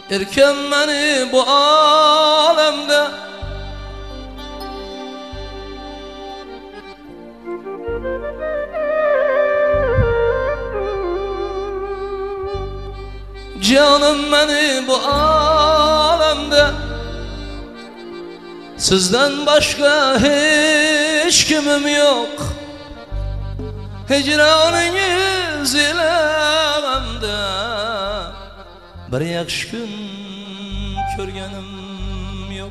Erken beni bu alemde canım beni bu alemde sizden başka hiç kimim yok. Hicranınız ile bende bir yaxşı gün körgenim yok.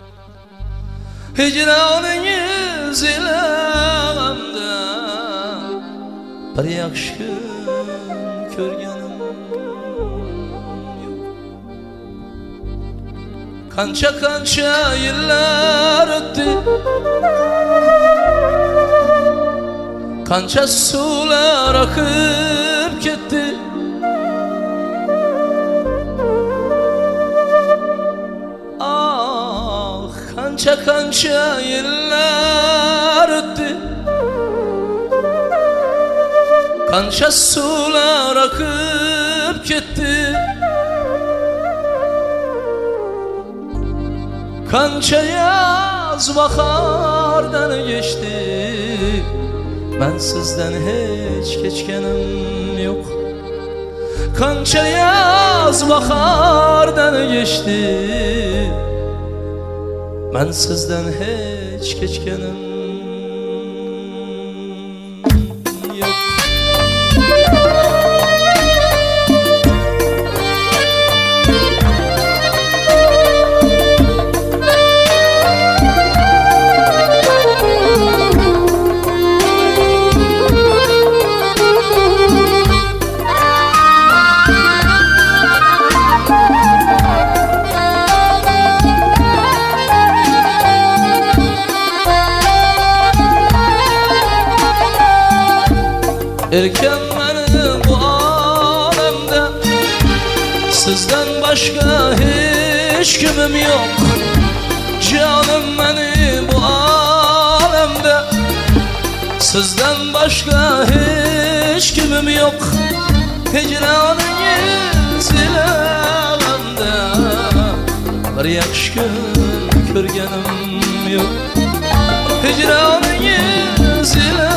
Hicranınız ile bende bir yaxşı gün körgenim yok. Kança kança yıllar öttü, kança sular akıp gitti. Ah, kança kança yıllar öttü, kança sular akıp gitti. Kança yaz bahardan geçti, ben sizden hiç geçkenim yok. Kança yaz bahardan geçti, ben sizden hiç geçkenim yok. Erken beni bu alemde sizden başka hiç kimim yok. Canım beni bu alemde sizden başka hiç kimim yok. Hicranınız ile bende bir yaxşı gün körgenim yok. Hicranınız ile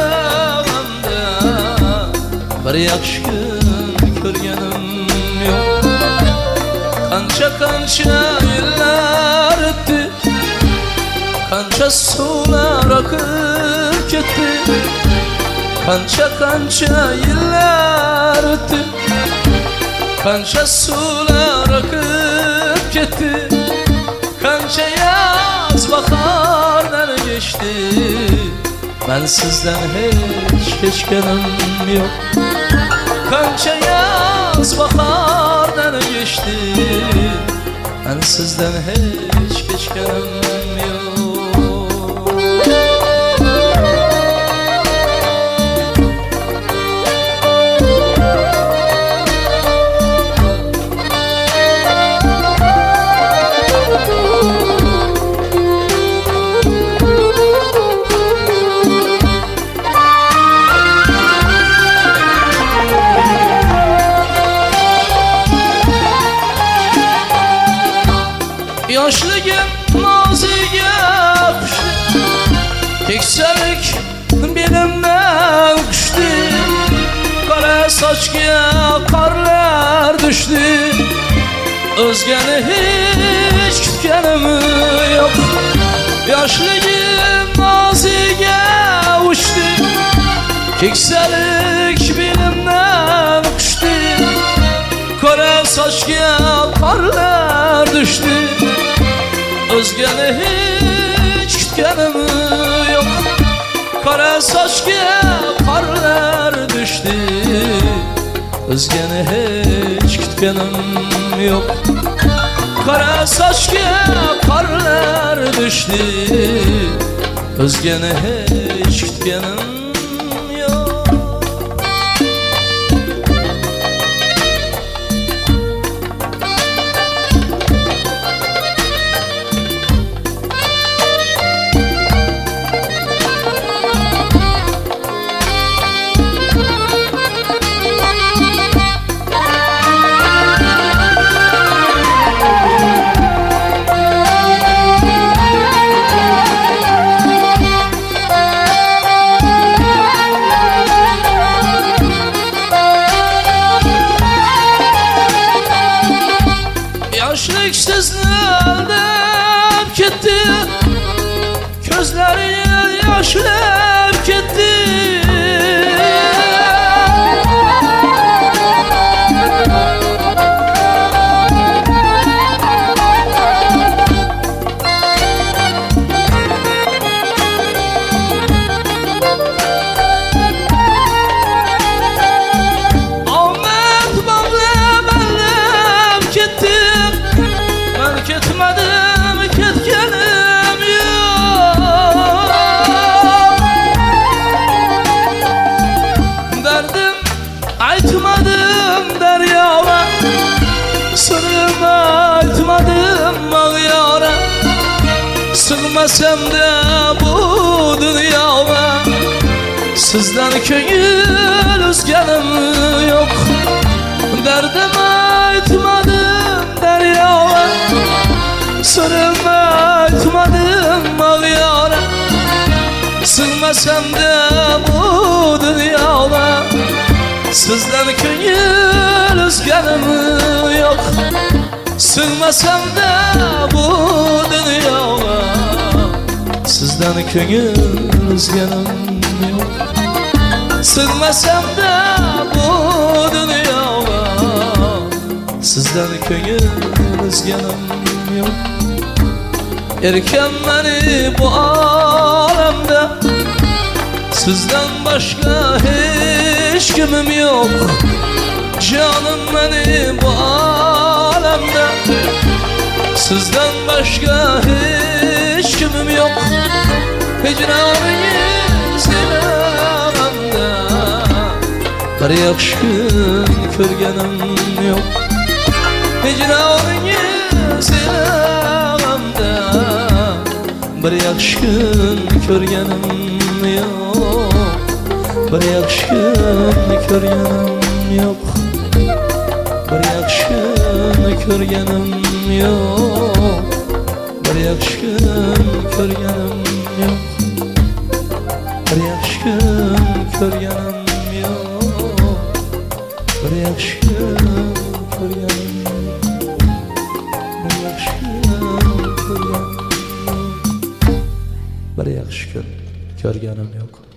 bir yaxşı gün körgenim yok. Kança kança yıllar öttü, kança sular akıp gitti. Kança kança yıllar öttü, kança sular akıp gitti. Kança yaz bahardan geçti, ben sizden hiç geçkenim yok. Kança yaz bahardan geçti, ben sizden hiç geçkenim yok. Yaşlıyım maziye kuştu, tekselik belimden kuştu. Kara saçga karlar düştü, özgeni hiç kütkenim yok. Yaşlıyım maziye uçtu, tekselik belimden kuştu. Kara saçga karlar düştü, özgeni hiç kütkenim yok. Kara saçga karlar düştü, özgeni hiç kütkenim yok. Kara saçga karlar düştü, özgeni hiç kütkenim yok. Sığmasam da bu dünyaya, sizden köngül üzgenim yok. Derdimi aytmadım deryaya, sırrımı aytmadım ağyara. Sığmasam da bu dünyaya, sizden köngül üzgenim yok. Sığmasam da bu dünyaya, sizden köngül üzgenim yok. Sığmasam da bu dünyaya, sizden köngül üzgenim yok. Erken beni bu alemde, sizden başka hiç kimim yok. Canım beni bu alemde, sizden başka hiç kimim yok. Hicranınız ilememde, bir yaxşı gün körgenim yok. Hicranınız ilememde, bir yaxşı gün körgenim yok. Bir yaxşı gün körgenim yok. Bir yaxşı gün körgenim yok. Bir yaxşı gün körgenim yok. Bir yaxşı gün körgenim yok. Bir yaxşı gün körgenim yok. Bir yaxşı gün körgenim yok. Bir yaxşı gün körgenim yok.